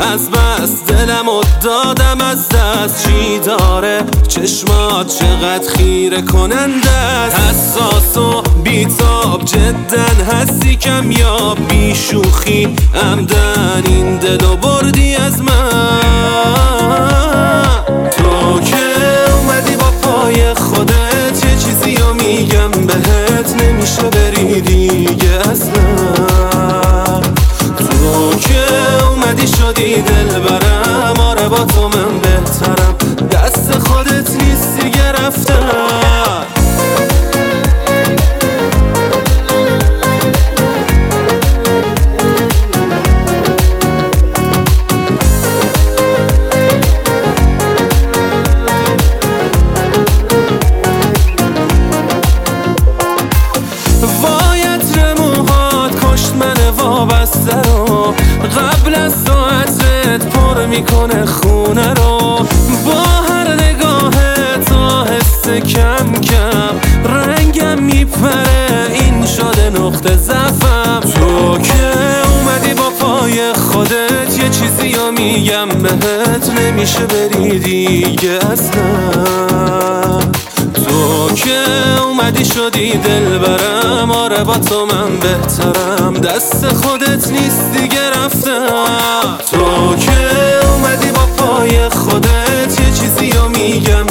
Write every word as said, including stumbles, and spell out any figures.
از بس دلم و دادم از دست. چی داره چشمات چقدر خیره کننده است. حساس و بیتاب جدن هستی کمیاب، بی شوخی عمدن این دلو بردی از من. تو که اومدی با پای خودت یه چیزی رو میگم بهت، نمیشه بری دیگه اصلا. تو که اومدی شدی دل برم، آره با تو من بهترم، دست خودت نیست دیگه رفتم. وابسته رو قبل از ساعتت پر میکنه خونه رو. با هر نگاهت آهسته کم کم رنگم میپره، این شده نقطه ضعفم. تو که اومدی با پای خودت یه چیزی رو میگم بهت، نمیشه بری دیگه اصلا. تو که اومدی شدی دل برم، آره با تو من بهترم، دست خودت نیست دیگه رفتم. تو که اومدی با پای خودت یه چیزی رو میگم